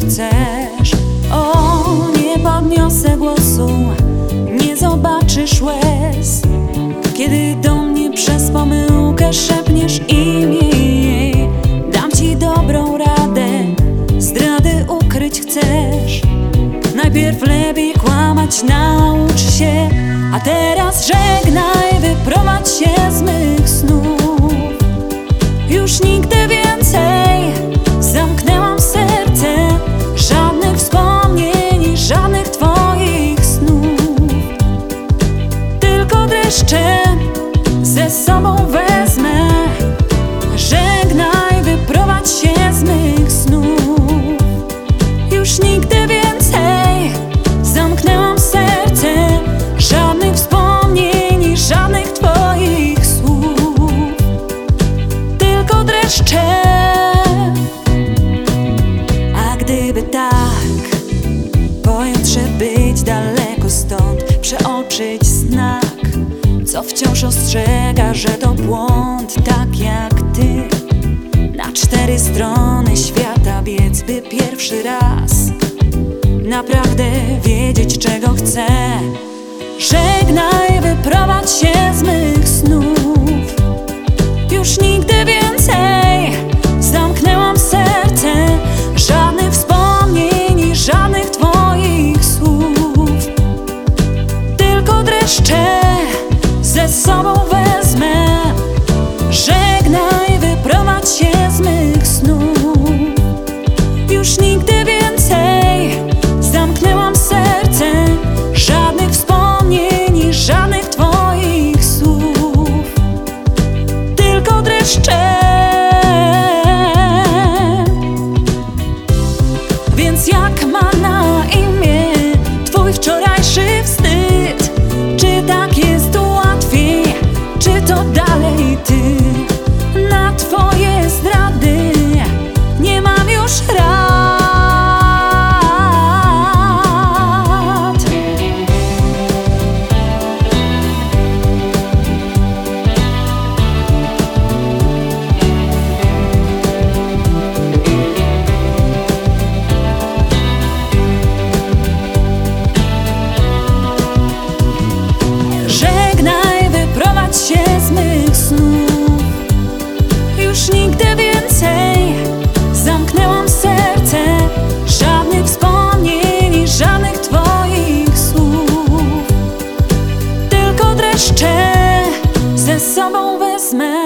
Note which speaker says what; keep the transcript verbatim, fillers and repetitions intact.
Speaker 1: chcesz. O, nie podniosę głosu, nie zobaczysz łez, kiedy do mnie przez pomyłkę szepniesz imię jej. Dam ci dobrą radę, zdrady ukryć chcesz. Najpierw lepiej kłamać naucz się, a teraz żegnaj, wyprowadź się z mych snów. Już nigdy więcej zamknęłam serce, żadnych wspomnień, żadnych twoich snów. Tylko dreszcze ze sobą wezmę, żegnaj, wyprowadź się z mych snów. Już nigdy więcej zamknęłam serce, żadnych wspomnień, żadnych twoich słów. Tylko dreszcze. A gdyby tak, pojutrze być daleko stąd, przeoczyć znak, co wciąż ostrzega, że to błąd, tak jak ty. Na cztery strony świata biec, by pierwszy raz naprawdę wiedzieć, czego chcę. Żegnaj, wyprowadź się z mych snów. Już nigdy więcej zamknęłam serce, żadnych wspomnień, żadnych twoich słów. Tylko dreszcze ze sobą wezmę, żegnaj, wyprowadź się z mych snów. Już nigdy więcej zamknęłam serce, żadnych wspomnień, żadnych twoich słów. Tylko dreszcze. Więc jak ma na imię twój wczorajszy wstyd? Czy tak jest łatwiej, czy to dalej ty? Na twoje zdrady nie mam już rad. Żegnaj, wyprowadź się z mych snów. Już nigdy więcej zamknęłam serce, żadnych wspomnień, żadnych twoich słów. Tylko dreszcze ze sobą wezmę,